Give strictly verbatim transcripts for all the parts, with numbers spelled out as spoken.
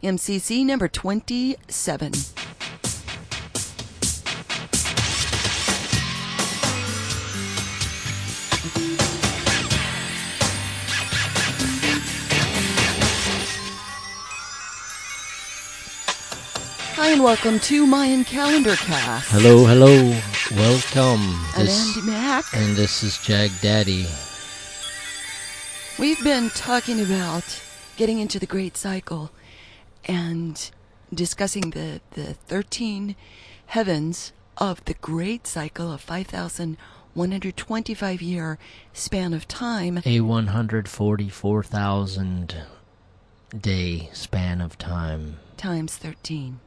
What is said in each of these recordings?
M C C number twenty-seven. Hi and welcome to Mayan Calendar Cast. Hello, hello, welcome. I'm This- Andy Mack. And this is Jag Daddy. We've been talking about getting into the Great Cycle and discussing the, the thirteen heavens of the Great Cycle, a five thousand one hundred twenty-five year span of time. A one hundred forty-four thousand day span of time. Times thirteen.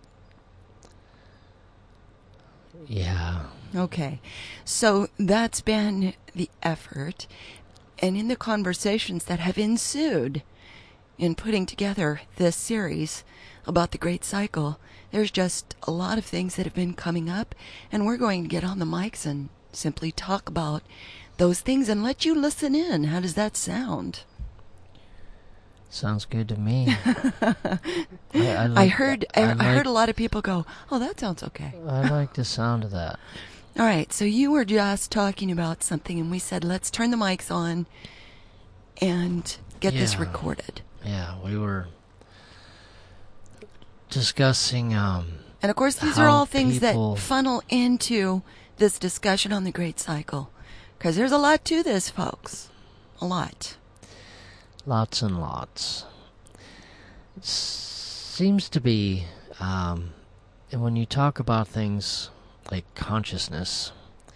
Yeah. Okay. So that's been the effort. And in the conversations that have ensued in putting together this series about the Great Cycle, there's just a lot of things that have been coming up. And we're going to get on the mics and simply talk about those things and let you listen in. How does that sound? Sounds good to me. I, I, like, I heard I, I, I like, heard a lot of people go, oh, that sounds okay. I like the sound of that. All right, so you were just talking about something, and we said, let's turn the mics on and get this Yeah. recorded. Yeah, we were discussing, um, And, of course, these how are all things people- that funnel into this discussion on the Great Cycle. Because there's a lot to this, folks. A lot. lots and lots. It seems to be, um, when you talk about things like consciousness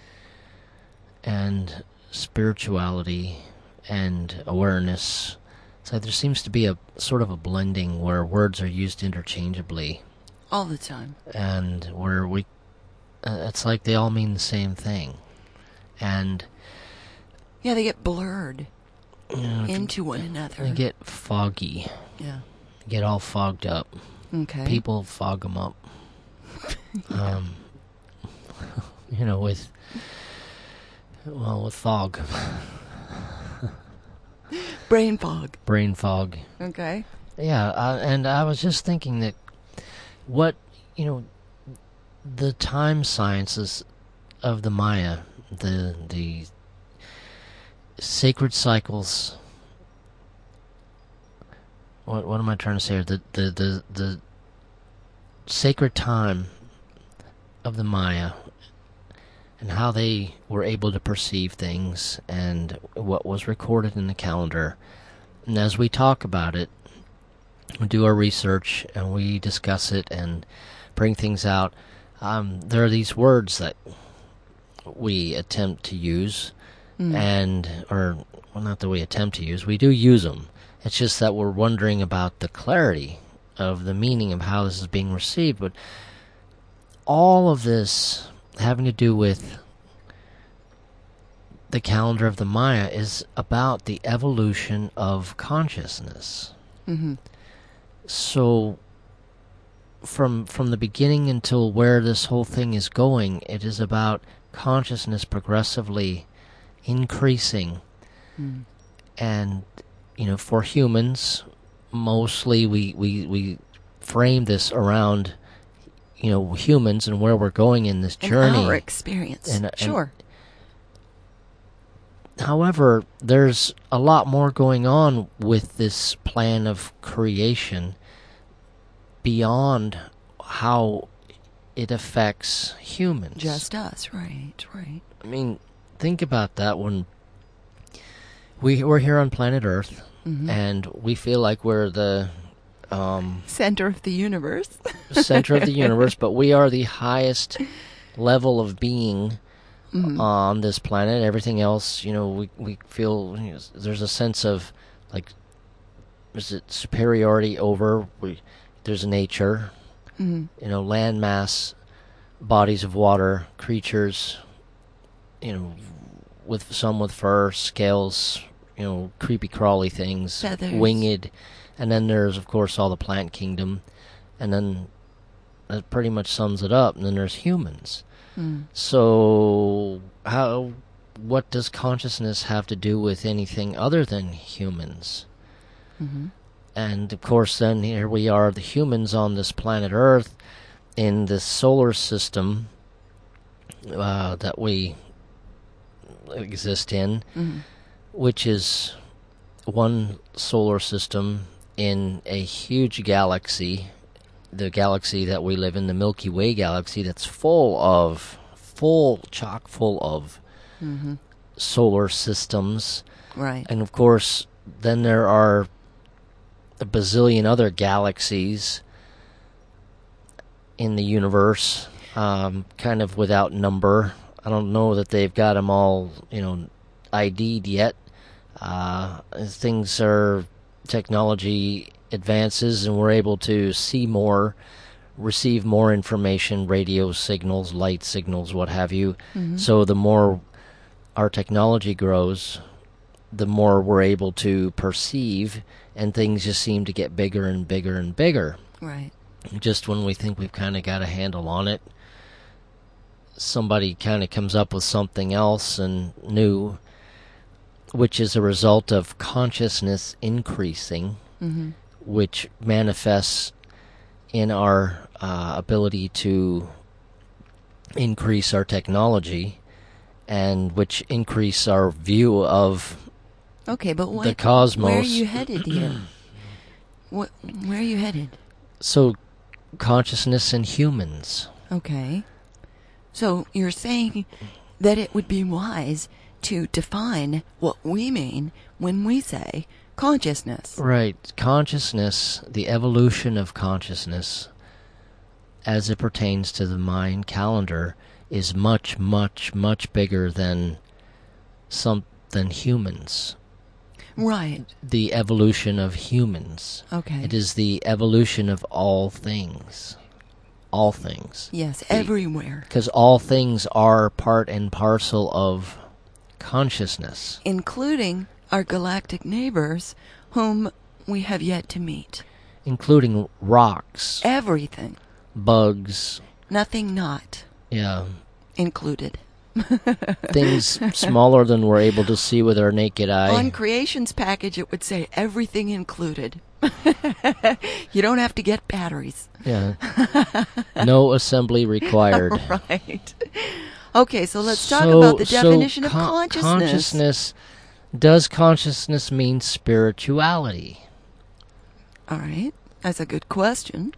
and spirituality and awareness, it's like there seems to be a sort of a blending where words are used interchangeably, All the time. and where we, uh, it's like they all mean the same thing, and Yeah, they get blurred you know, into one another. they get foggy, Yeah. get all fogged up. Okay. People fog them up. um, you know, with, well, with fog. Brain fog. Brain fog. Okay. Yeah, uh, and I was just thinking that what, you know, the time sciences of the Maya, the the sacred cycles, what what am I trying to say here? The, the, the, the sacred time of the Maya and how they were able to perceive things and what was recorded in the calendar. And as we talk about it, we do our research and we discuss it and bring things out, um, there are these words that we attempt to use, Mm. and, or, well, not that we attempt to use, we do use them. It's just that we're wondering about the clarity of the meaning of how this is being received. But all of this having to do with the calendar of the Maya is about the evolution of consciousness. Mm-hmm. So from from the beginning until where this whole thing is going, it is about consciousness progressively increasing. Mm. And, you know, for humans, mostly we, we, we frame this around, you know, humans and where we're going in this journey. In our experience. And- and- sure. However, there's a lot more going on with this plan of creation beyond how it affects humans. Just us. Right, right. I mean, think about that when we, we're here on planet Earth, Mm-hmm. and we feel like we're the um, Center of the universe. center of the universe, but we are the highest level of being Mm-hmm. on this planet. Everything else, you know, we we feel, you know, there's a sense of, like, is it superiority over, we, there's nature, Mm-hmm. you know, landmass, bodies of water, creatures, you know, with some with fur, scales, you know, creepy crawly things, Feathers. winged, and then there's, of course, all the plant kingdom, and then that pretty much sums it up, and then there's humans. Mm. So, how, what does consciousness have to do with anything other than humans? Mm-hmm. And of course, then here we are, the humans on this planet Earth, in this solar system uh, that we exist in, Mm-hmm. which is one solar system in a huge galaxy, the galaxy that we live in, the Milky Way galaxy, that's full of, full, chock full of Mm-hmm. solar systems. Right. And of course, then there are a bazillion other galaxies in the universe, um, kind of without number. I don't know that they've got them all, you know, I D'd yet. Uh, as things are, technology advances and we're able to see more, receive more information, radio signals, light signals, what have you. Mm-hmm. So the more our technology grows, the more we're able to perceive, and things just seem to get bigger and bigger and bigger. Right. Just when we think we've kind of got a handle on it, somebody kind of comes up with something else and new, which is a result of consciousness increasing, Mm-hmm. which manifests in our uh, ability to increase our technology, and which increase our view of Okay, but what, the cosmos. where are you headed here? What, where are you headed? So, consciousness in humans. Okay. So you're saying that it would be wise to define what we mean when we say consciousness. Right. Consciousness, the evolution of consciousness, as it pertains to the Mayan calendar, is much, much, much bigger than some than humans. Right. The evolution of humans. Okay. It is the evolution of all things. All things. Yes, everywhere. Because all things are part and parcel of consciousness. Including our galactic neighbors, whom we have yet to meet. Including rocks, Everything. bugs, Nothing not yeah, included. things smaller than we're able to see with our naked eye. On Creation's package, it would say everything included. You don't have to get batteries. Yeah. No assembly required. Right. Okay, so let's talk So- about the so definition of con- consciousness. Consciousness. Does consciousness mean spirituality? All right, that's a good question.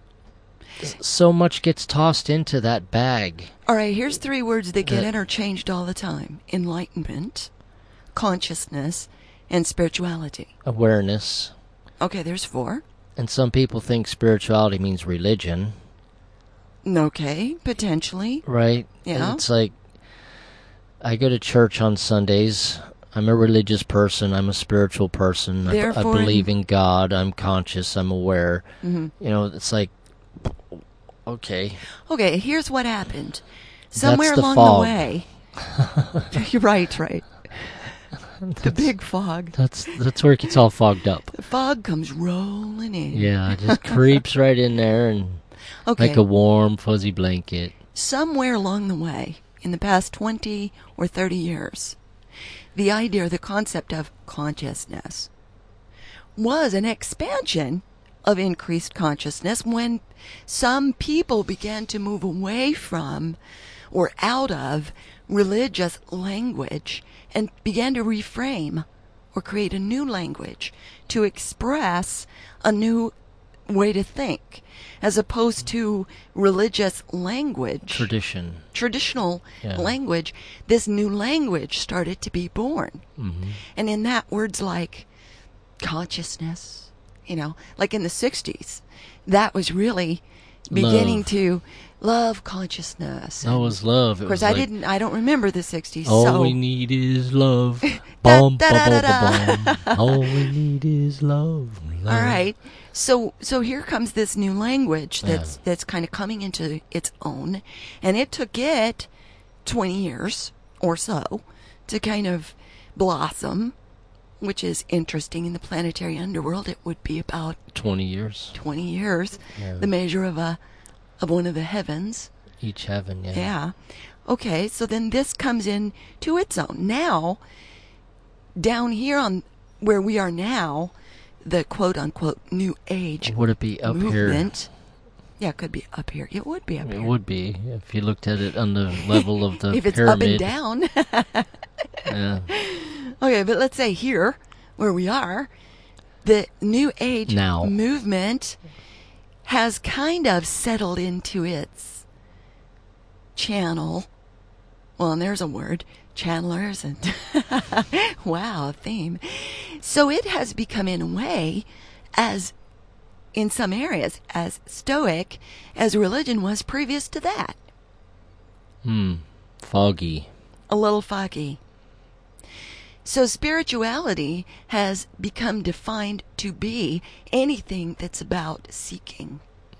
So much gets tossed into that bag. All right, here's three words that get That- interchanged all the time: enlightenment, consciousness, and spirituality. Awareness. Okay, there's four. And some people think spirituality means religion, Okay, potentially. right? Yeah. And it's like, I go to church on Sundays. I'm a religious person. I'm a spiritual person. I, I Therefore- believe in God. I'm conscious. I'm aware. hmm You know, it's like, okay. Okay, here's what happened. Somewhere the along fog. the way. You're right, right. The big fog. That's that's where it gets all fogged up. The fog comes rolling in. Yeah, it just creeps right in there and Okay. like a warm, fuzzy blanket. Somewhere along the way, in the past twenty or thirty years, the idea, the concept of consciousness was an expansion of increased consciousness when some people began to move away from or out of religious language and began to reframe or create a new language to express a new way to think, as opposed to religious language, Tradition. traditional Yeah. language. This new language started to be born. Hmm. And in that, words like consciousness, you know, like in the sixties, that was really beginning Love. to love consciousness. That was love. It Of course, was I like, didn't. I don't remember the sixties. All so we need is love. Bum, Da, da, bum, da, bum, da, bum, bum. All we need is love. love. all right. So so here comes this new language that's Yeah. that's kind of coming into its own, and it took it twenty years or so to kind of blossom, which is interesting. In the planetary underworld, it would be about Twenty years. twenty years, Yeah. the measure of a of one of the heavens. Each heaven, yeah. Yeah. Okay, so then this comes in to its own. Now, down here on where we are now, the quote-unquote New Age Would it be up movement. Yeah, it could be up here. It would be up here? here. It would be if you looked at it on the level of the if it's pyramid. up and down. Yeah. Okay, but let's say here, where we are, the New Age Now. movement has kind of settled into its channel. Well, and there's a word, channelers, and wow, a theme. So it has become, in a way, as in some areas, as stoic as religion was previous to that. Hmm. Foggy. A little foggy. So spirituality has become defined to be anything that's about seeking.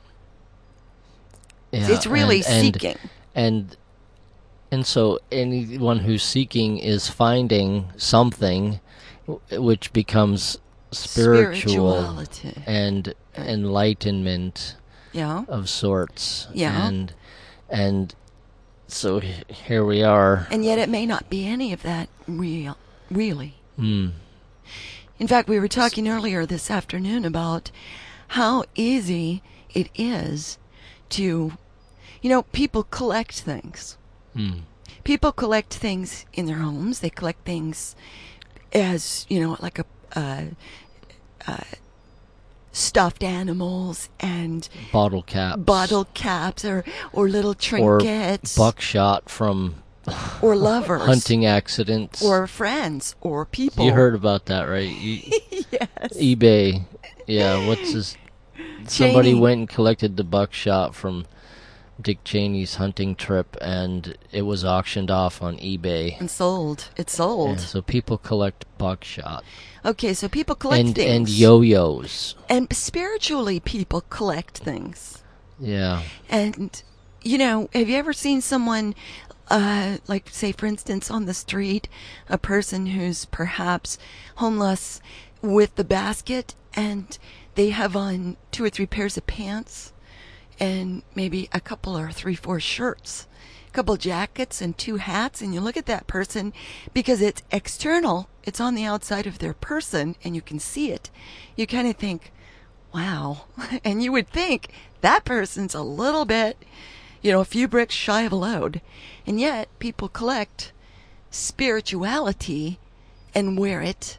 Yeah, It's really and, and, seeking. And and so anyone who's seeking is finding something which becomes spiritual Spirituality. and enlightenment Yeah. of sorts. Yeah. And and so h- here we are. And yet it may not be any of that real, really. Hmm. In fact, we were talking earlier this afternoon about how easy it is to, you know, people collect things. Hmm. People collect things in their homes. They collect things as, you know, like a uh, uh, stuffed animals and Bottle caps. bottle caps or, or little or trinkets. buckshot from or lovers. hunting accidents. Or friends or people. You heard about that, right? You, Yes. eBay. Yeah, what's this? Somebody Cheney. went and collected the buckshot from Dick Cheney's hunting trip, and it was auctioned off on eBay. And sold. It's sold. And so people collect buckshot. Okay, so people collect and, things. And yo-yos. And spiritually, people collect things. Yeah. And, you know, have you ever seen someone, uh, like, say, for instance, on the street, a person who's perhaps homeless with the basket, and they have on two or three pairs of pants, and maybe a couple or three, four shirts, a couple jackets and two hats, and you look at that person because it's external, it's on the outside of their person, and you can see it. You kind of think, wow. And you would think that person's a little bit, you know, a few bricks shy of a load. And yet people collect spirituality and wear it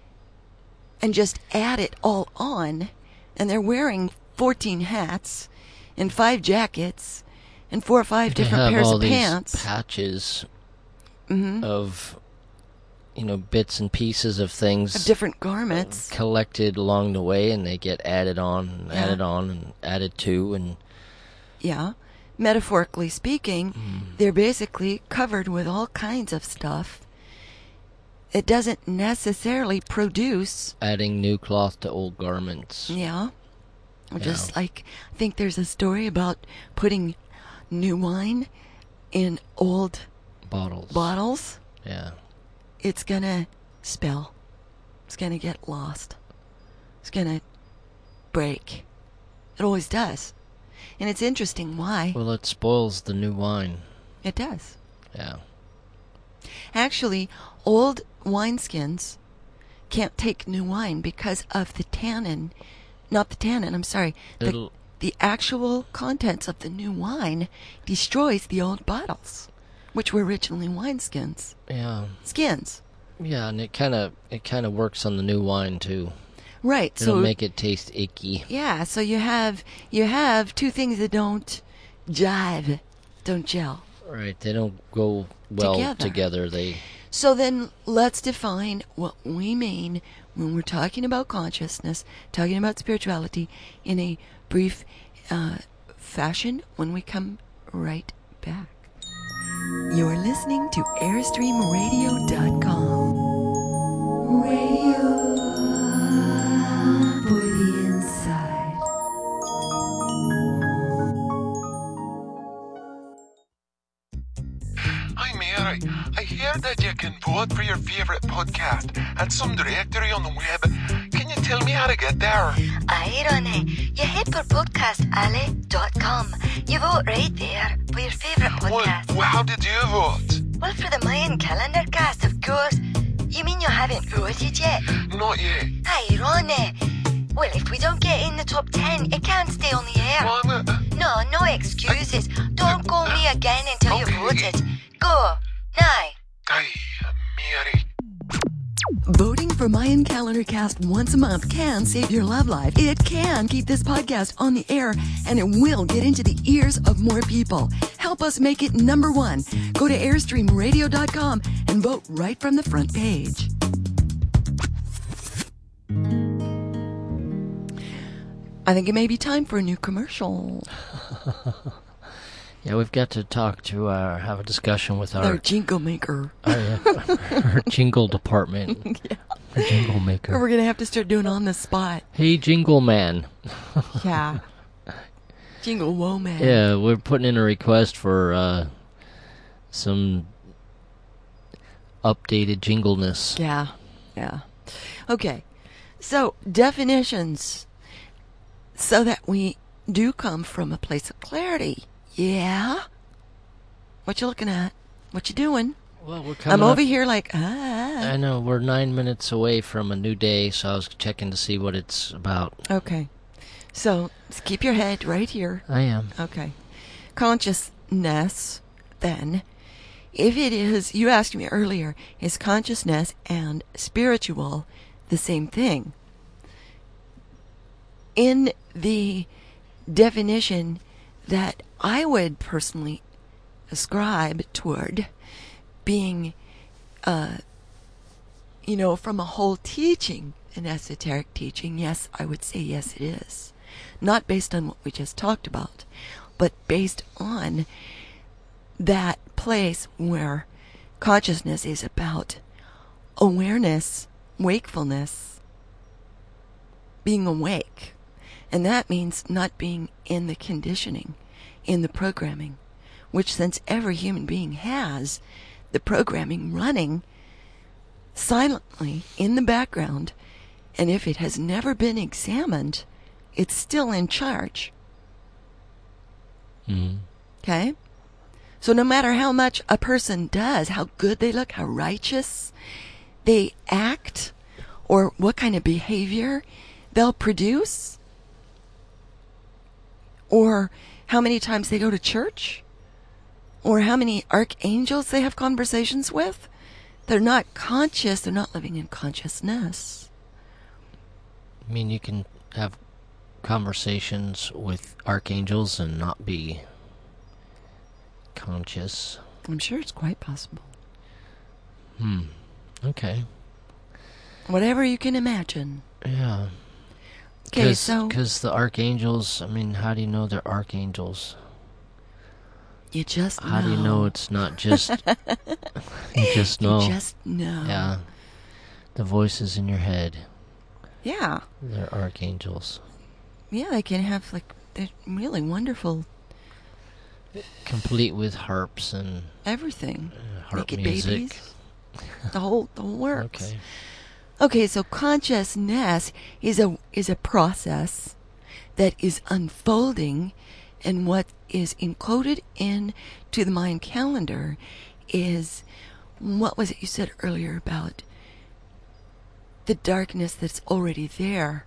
and just add it all on. And they're wearing fourteen hats and five jackets and four or five They different have pairs all of these pants. patches Mm-hmm. of, you know, bits and pieces of things. Of different garments. Collected along the way, and they get added on and Yeah. added on and added to, and Yeah. Metaphorically speaking, mm, they're basically covered with all kinds of stuff. It doesn't necessarily produce, adding new cloth to old garments. yeah. Or Yeah. just like, I think there's a story about putting new wine in old Bottles. bottles. Yeah. It's gonna spill. It's gonna get lost. It's gonna break. It always does. And it's interesting why. Well, it spoils the new wine. It does. Yeah. Actually, old wineskins can't take new wine because of the tannin. Not the tannin, I'm sorry. The, It'll the actual contents of the new wine destroys the old bottles, which were originally wineskins. yeah. Skins. Yeah, and it kind of it kind of works on the new wine too. Right. It'll so make it taste icky. yeah, so you have you have two things that don't jive, don't gel. Right. They don't go well Together. together. They So then let's define what we mean when we're talking about consciousness, talking about spirituality in a brief uh, fashion when we come right back. You're listening to airstream radio dot com. Radio for the inside. Hi Mary, I heard that you can vote for your favourite podcast at some directory on the web. Can you tell me how to get there? Aye, Ronnie. You head for podcast alley dot com. You vote right there for your favourite Well, podcast. well, how did you vote? Well, for the Mayan calendar cast, of course. You mean you haven't voted yet? Not yet. Hey, Ronnie. Well, if we don't get in the top ten, it can't stay on the air. What? No, no excuses. Don't call me again until Okay. you've voted. Go. Now. Aye, Mary. Voting for Mayan Calendar Cast once a month can save your love life. It can keep this podcast on the air, and it will get into the ears of more people. Help us make it number one. Go to airstream radio dot com and vote right from the front page. I think it may be time for a new commercial. Yeah, we've got to talk to our, have a discussion with our, Our jingle maker. our, uh, our jingle department. Yeah. Our jingle Or maker. we're going to have to start doing on the spot. Hey, Jingle Man. Yeah. Jingle Whoa Man. Yeah, we're putting in a request for uh, some updated jingleness. Yeah. Yeah. Okay. So, definitions. So that we do come from a place of clarity. Yeah? What you looking at? What you doing? Well, we're I'm coming over up- here like, ah. I know, we're nine minutes away from a new day, so I was checking to see what it's about. Okay. So, just keep your head right here. I am. Okay. Consciousness, then. If it is, you asked me earlier, is consciousness and spiritual the same thing? In the definition that I would personally ascribe toward being, uh, you know, from a whole teaching, an esoteric teaching, yes, I would say yes, it is. Not based on what we just talked about, but based on that place where consciousness is about awareness, wakefulness, being awake. And that means not being in the conditioning, in the programming, which since every human being has the programming running silently in the background, and if it has never been examined, it's still in charge. Mm-hmm. Okay? So no matter how much a person does, how good they look, how righteous they act, or what kind of behavior they'll produce, or how many times they go to church, or how many archangels they have conversations with, they're not conscious, they're not living in consciousness. I mean, you can have conversations with archangels and not be conscious. I'm sure it's quite possible. Hmm. Okay. Whatever you can imagine. Yeah. Okay, Cause, so 'cause the archangels, I mean, how do you know they're archangels? you just know. How do you know it's not just... you just know. You just know. Yeah. The voices in your head, Yeah. they're archangels. Yeah, they can have, like, they're really wonderful Complete with harps and everything. uh, harp Naked music. babies. The whole, the whole works. Okay. Okay, so consciousness is a is a process that is unfolding, and what is encoded in to the Mayan calendar is, what was it you said earlier about the darkness that's already there?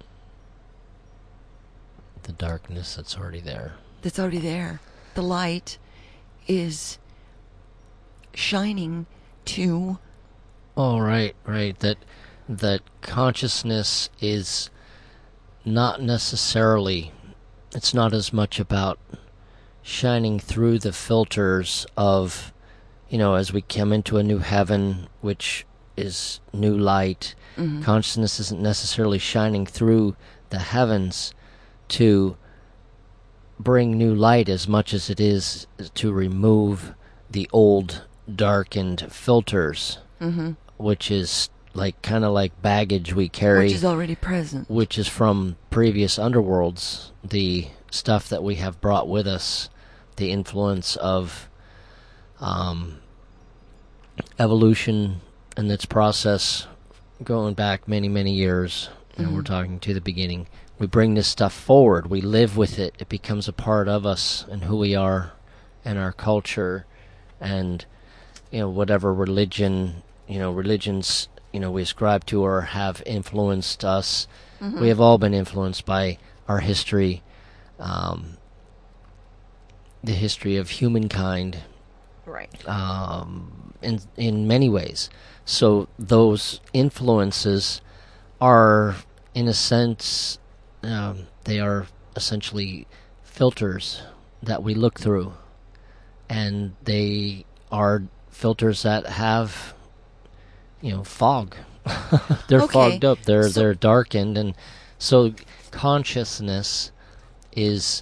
The darkness that's already there. That's already there. The light is shining to. Oh, right, right. That that consciousness is not necessarily, it's not as much about shining through the filters of, you know, as we come into a new heaven, which is new light. Mm-hmm. Consciousness isn't necessarily shining through the heavens to bring new light as much as it is to remove the old darkened filters, Mm-hmm. which is like kind of like baggage we carry, Which is already present. which is from previous underworlds, the stuff that we have brought with us, the influence of um, evolution and its process going back many, many years. You know, Mhm. we're talking to the beginning. We bring this stuff forward. We live with it. It becomes a part of us and who we are and our culture and, you know, whatever religion, you know, religions you know we ascribe to or have influenced us. Mm-hmm. We have all been influenced by our history, um, the history of humankind, Right. um, in in many ways. So those influences are, in a sense, um, they are essentially filters that we look through, and they are filters that have, you know, fog. They're Okay, fogged up. They're so- they're darkened, and so consciousness is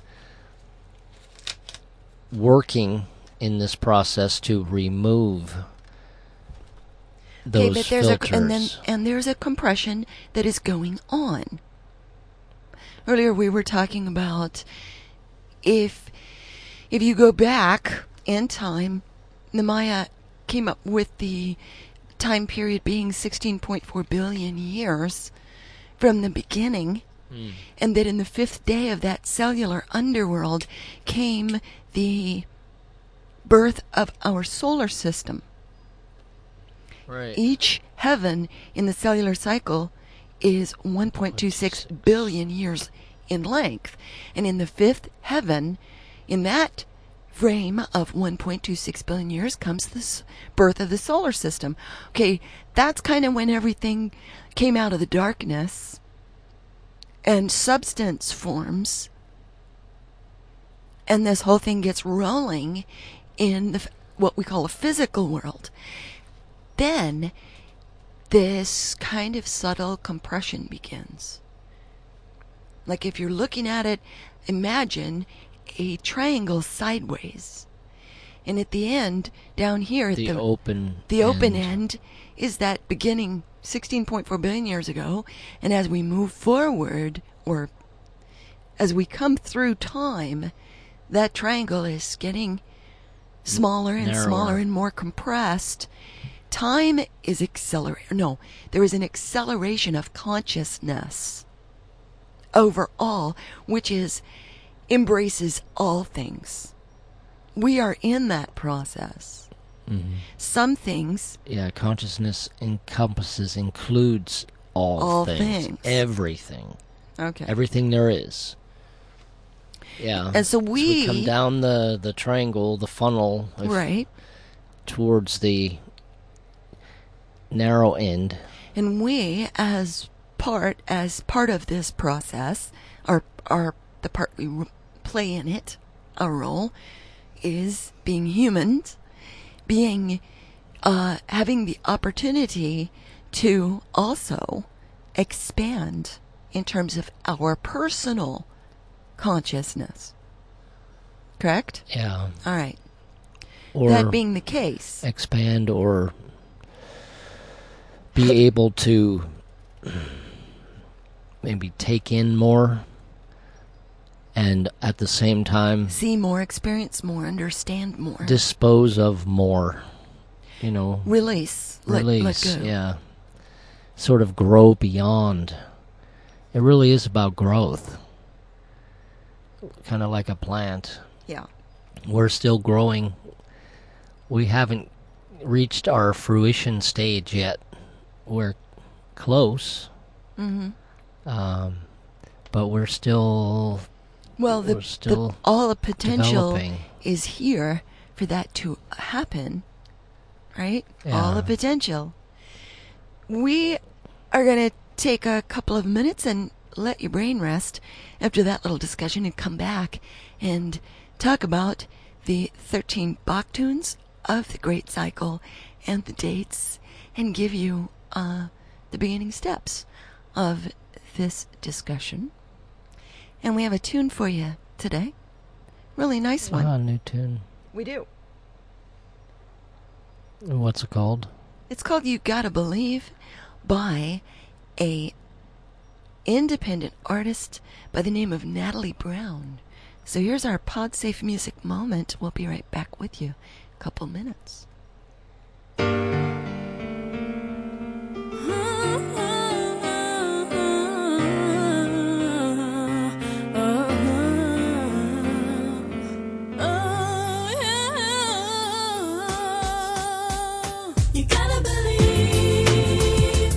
working in this process to remove those Okay, but there's filters. a and then and there's a compression that is going on. Earlier we were talking about if if you go back in time, the Maya came up with the time period being sixteen point four billion years from the beginning, Mm. and that in the fifth day of that cellular underworld came the birth of our solar system. Right. Each heaven in the cellular cycle is one point two six billion years in length. And in the fifth heaven, in that frame of one point two six billion years, comes the s- birth of the solar system. Okay, that's kind of when everything came out of the darkness and substance forms. And this whole thing gets rolling in the, f- what we call a physical world. Then this kind of subtle compression begins. Like if you're looking at it, imagine a triangle sideways. And at the end, down here at the, the, open the open end. end is that beginning sixteen point four billion years ago. And as we move forward, or as we come through time, that triangle is getting smaller and Narrower. smaller and more compressed. Time is accelerating. No, there is an acceleration of consciousness overall, which is embraces all things. We are in that process. Mhm. Some things, Yeah, consciousness encompasses, includes all, All things, things. everything, okay, everything there is. Yeah, And so we- come down the the triangle, the funnel, if- right? towards the narrow end. And we, as part as part of this process, are are the part we r- play in it, our role is being humans, being uh, having the opportunity to also expand in terms of our personal consciousness. Correct? Yeah, All right. or That being the case, expand or be able to maybe take in more, and at the same time see more, experience more, understand more, dispose of more. You know, release, let, release. let go. Yeah, sort of grow beyond. It really is about growth. Kind of like a plant. Yeah. We're still growing. We haven't reached our fruition stage yet. We're close. Mm-hmm. Um, but we're still Well, the, We're still the all the potential developing. is here for that to happen, right? Yeah. All the potential. We are going to take a couple of minutes and let your brain rest after that little discussion and come back and talk about the thirteen Bach tunes of the Great Cycle and the dates and give you uh, the beginning steps of this discussion. And we have a tune for you today. Really nice one. Ah, new tune. We do. What's it called? It's called You Gotta Believe by a independent artist by the name of Natalie Brown. So here's our PodSafe music moment. We'll be right back with you. A couple minutes. You gotta believe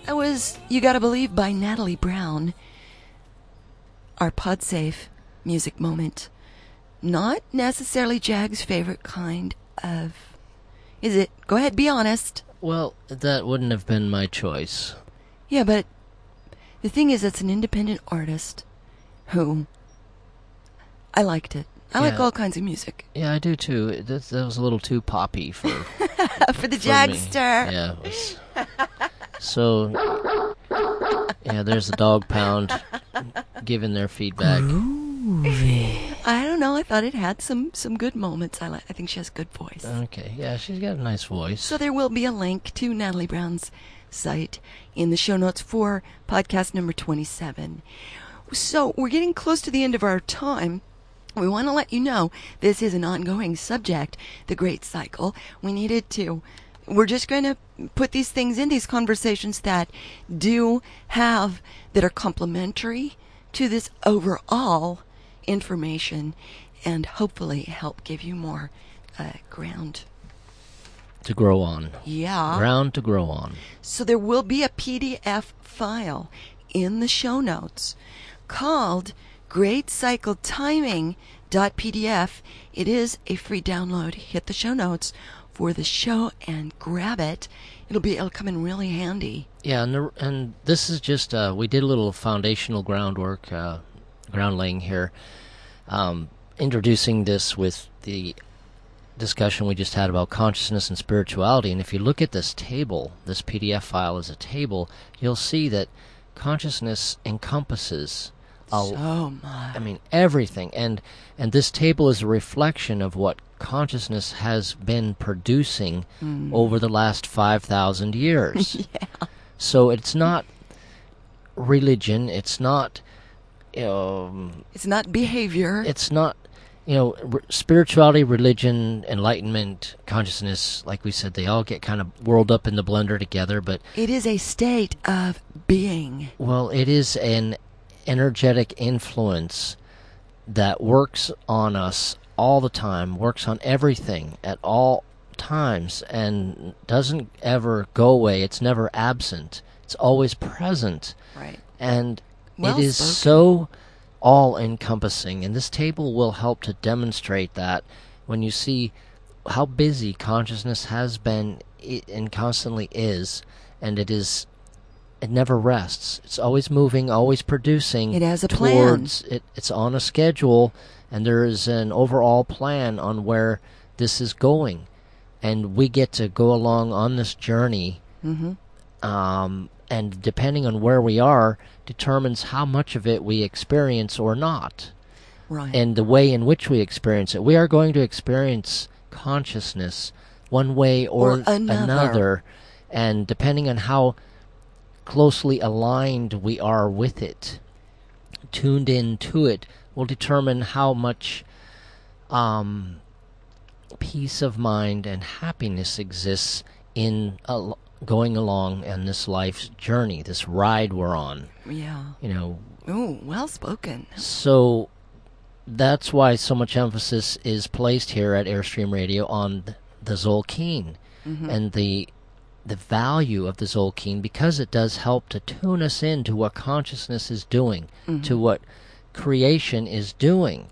That was You Gotta Believe by Natalie Brown. Our PodSafe music moment. Not necessarily Jag's favorite kind of... Is it? Go ahead, be honest. Well, that wouldn't have been my choice. Yeah, but the thing is, it's an independent artist who... I liked it. I Yeah. like all kinds of music. Yeah, I do too. It- That, that was a little too poppy for For the for me. Jagster. Yeah. It was, so, yeah, there's the dog pound giving their feedback. I don't know. I thought it had some, some good moments. I like. I think she has a good voice. Okay, yeah, she's got a nice voice. So there will be a link to Natalie Brown's site in the show notes for podcast number twenty-seven. So we're getting close to the end of our time. We want to let you know this is an ongoing subject, the Great Cycle. We needed to. We're just going to put these things in, these conversations that do have, that are complementary to this overall information, and hopefully help give you more uh, ground. To grow on. Yeah. Ground to grow on. So there will be a P D F file in the show notes called Great Cycle Timing dot P D F. It is a free download. Hit the show notes for the show and grab it. It'll be it'll come in really handy. Yeah, and, the, and this is just, uh, we did a little foundational groundwork, uh, ground laying here, um, introducing this with the discussion we just had about consciousness and spirituality. And if you look at this table, this P D F file as a table, you'll see that consciousness encompasses a, So much. I mean, everything. And and this table is a reflection of what consciousness has been producing Mm. over the last five thousand years. Yeah. So it's not religion, it's not, um, It's not behavior. it's not, you know, r- spirituality, religion, enlightenment, consciousness, like we said, they all get kind of whirled up in the blender together, but, It is a state of being. well, it is an energetic influence that works on us all the time, works on everything at all times, and doesn't ever go away. It's never absent. It's always present. Right. And Well it is spoken. so all-encompassing, and this table will help to demonstrate that when you see how busy consciousness has been i- and constantly is, and it is, it never rests. It's always moving, always producing. It has a plan. towards it. It's on a schedule, and there is an overall plan on where this is going, and we get to go along on this journey. Mm-hmm. Um, and depending on where we are, determines how much of it we experience or not, Right. and the way in which we experience it. We are going to experience consciousness one way or, Or another. another, and depending on how closely aligned we are with it, tuned in to it, will determine how much um, peace of mind and happiness exists in a, going along in this life's journey, this ride we're on. Yeah. You know, Ooh, well spoken. so that's why so much emphasis is placed here at Airstream Radio on th- the Zolkeen Mm-hmm. and the the value of the Zolkeen, because it does help to tune us into what consciousness is doing, Mm-hmm. to what creation is doing,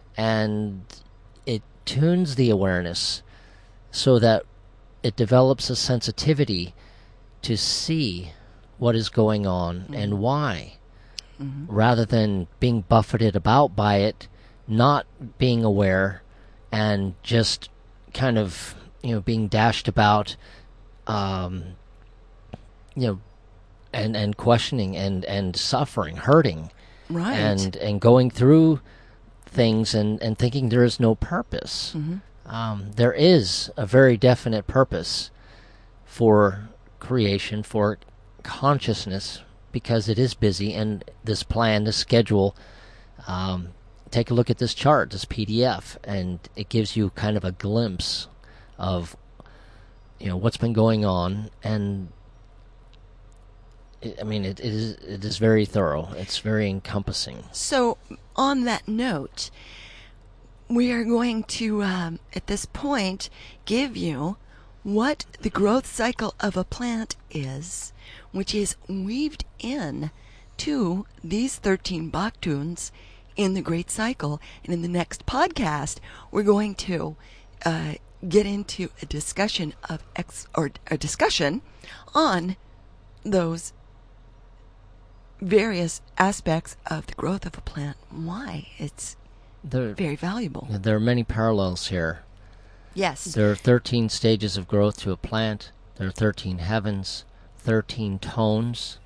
and it tunes the awareness so that it develops a sensitivity to see what is going on Mm-hmm. and why, rather than being buffeted about by it, not being aware, and just kind of, you know, being dashed about, um, you know, and, and questioning and, and suffering, hurting, Right. and and going through things and, and thinking there is no purpose. Mm-hmm. Um, there is a very definite purpose for creation, for consciousness, because it is busy, and this plan, this schedule, um, take a look at this chart, this P D F, and it gives you kind of a glimpse of, you know, what's been going on, and it, I mean, it, it is it is very thorough. It's very encompassing. So, on that note, we are going to, um, at this point, give you what the growth cycle of a plant is, which is weaved in to these thirteen Baktuns in the Great Cycle. And in the next podcast, we're going to uh, get into a discussion of ex or a discussion on those various aspects of the growth of a plant, why it's there, very valuable. There are many parallels here. Yes. There are thirteen stages of growth to a plant. There are thirteen heavens, thirteen tones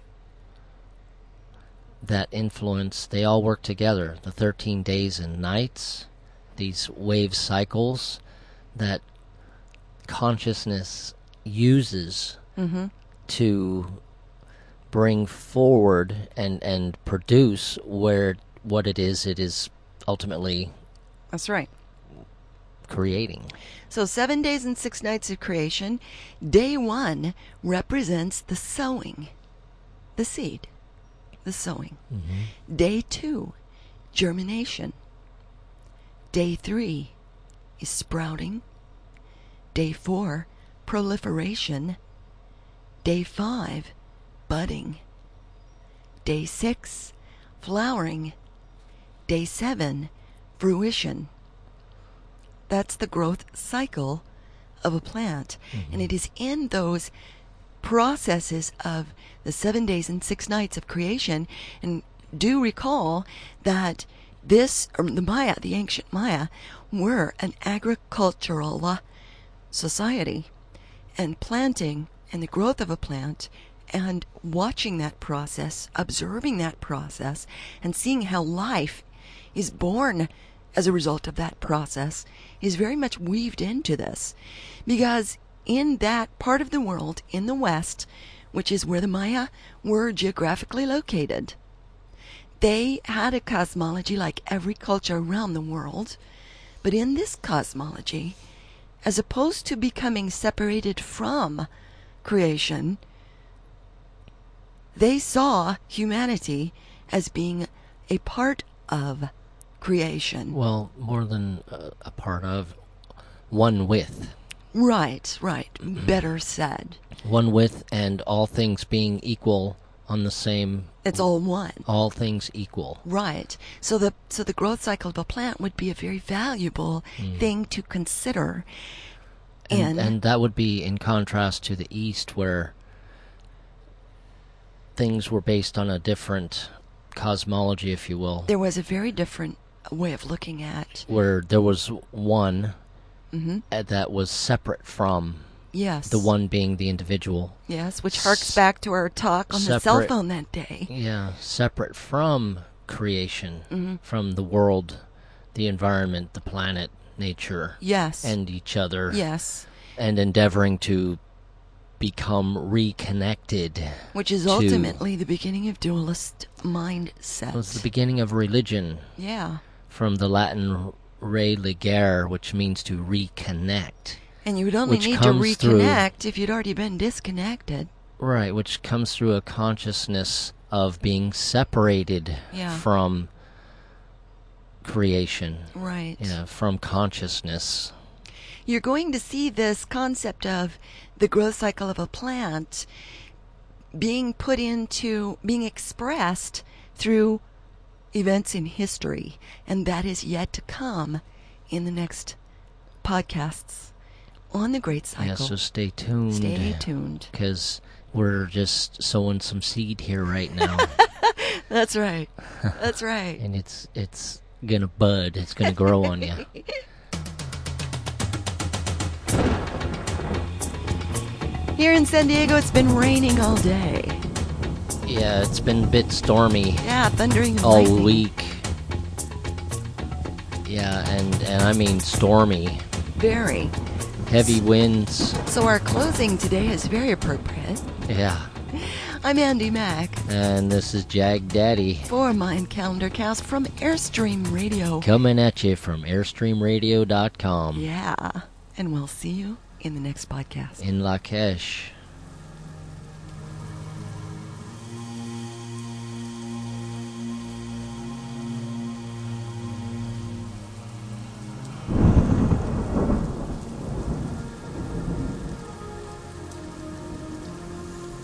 that influence. They all work together. The thirteen days and nights, these wave cycles that consciousness uses mm-hmm. to bring forward and, and produce where what it is it is ultimately That's right. creating. So seven days and six nights of creation. Day one represents the sowing, the seed, the sowing. Mm-hmm. Day two, germination. Day three is sprouting. Day four, proliferation. Day five, budding. Day six, flowering. Day seven, fruition. That's the growth cycle of a plant. Mm-hmm. And it is in those processes of the seven days and six nights of creation. And do recall that this, or the Maya, the ancient Maya, were an agricultural uh, society. And planting and the growth of a plant and watching that process, observing that process, and seeing how life is born as a result of that process is very much weaved into this. Because in that part of the world, in the West, which is where the Maya were geographically located, they had a cosmology like every culture around the world. But in this cosmology, as opposed to becoming separated from creation, they saw humanity as being a part of creation. Well, more than uh, a part of, one with. Right, right. Better said. One with, and all things being equal on the same... It's all one. All things equal. Right. So the so the growth cycle of a plant would be a very valuable Mm. thing to consider. And, And, and that would be in contrast to the East, where things were based on a different cosmology, if you will. there was a very different way of looking at. Where there was one Mm-hmm. uh, that was separate from Yes. the one being the individual. Yes, which harks back to our talk on the cell Separate- phone that day. Yeah, separate from creation, Mhm. from the world, the environment, the planet, nature, Yes. and each other, yes. and endeavoring to become reconnected. Which is to- ultimately the beginning of dualist mindset. It was the beginning of religion, Yeah. from the Latin religare, which means to reconnect. And you would only Which need to comes through- reconnect if you'd already been disconnected. Right, which comes through a consciousness of being separated Yeah. from creation, Right. you know, from consciousness. You're going to see this concept of the growth cycle of a plant being put into, being expressed through events in history. And that is yet to come in the next podcasts on the Great Cycle. Yeah, so stay tuned. Stay tuned. Because we're just sowing some seed here right now. That's right. That's right. And it's it's gonna bud. It's gonna grow on you. Here in San Diego, it's been raining all day. Yeah, it's been a bit stormy Yeah, thundering and all lightning. week. Yeah, and, and I mean stormy. Very. Heavy winds. So our closing today is very appropriate. Yeah. I'm Andy Mack And this is Jag Daddy for Mind Calendar Cast from Airstream Radio. coming at you from airstream radio dot com Yeah. And we'll see you in the next podcast. in Lakesh.